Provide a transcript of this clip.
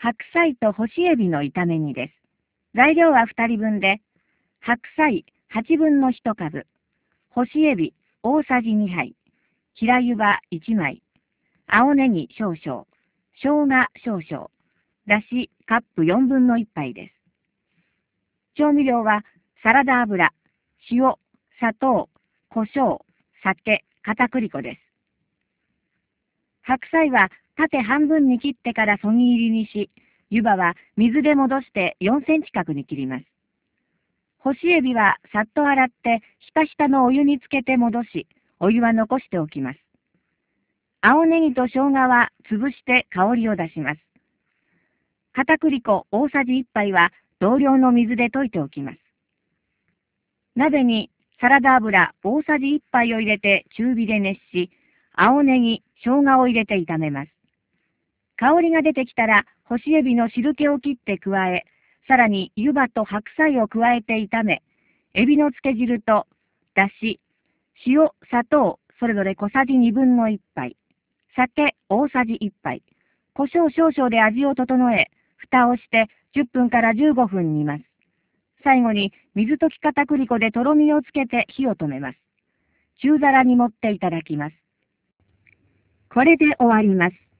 白菜と干しエビの炒め煮です。材料は2人分で、白菜8分の1株、干しエビ大さじ2杯、平湯葉1枚、青ネギ少々、生姜少々、だしカップ4分の1杯です。調味料はサラダ油、塩、砂糖、胡椒、酒、片栗粉です。白菜は縦半分に切ってからそぎ切りにし、湯葉は水で戻して4センチ角に切ります。干しエビはさっと洗ってひたひたのお湯につけて戻し、お湯は残しておきます。青ネギと生姜は潰して香りを出します。片栗粉大さじ1杯は同量の水で溶いておきます。鍋にサラダ油大さじ1杯を入れて中火で熱し、青ネギ、生姜を入れて炒めます。香りが出てきたら干しエビの汁気を切って加え、さらに湯葉と白菜を加えて炒め、エビの漬け汁とだし、塩、砂糖、それぞれ小さじ1/2杯、酒大さじ1杯、胡椒少々で味を整え、蓋をして10分から15分煮ます。最後に水溶き片栗粉でとろみをつけて火を止めます。中皿に盛っていただきます。これで終わります。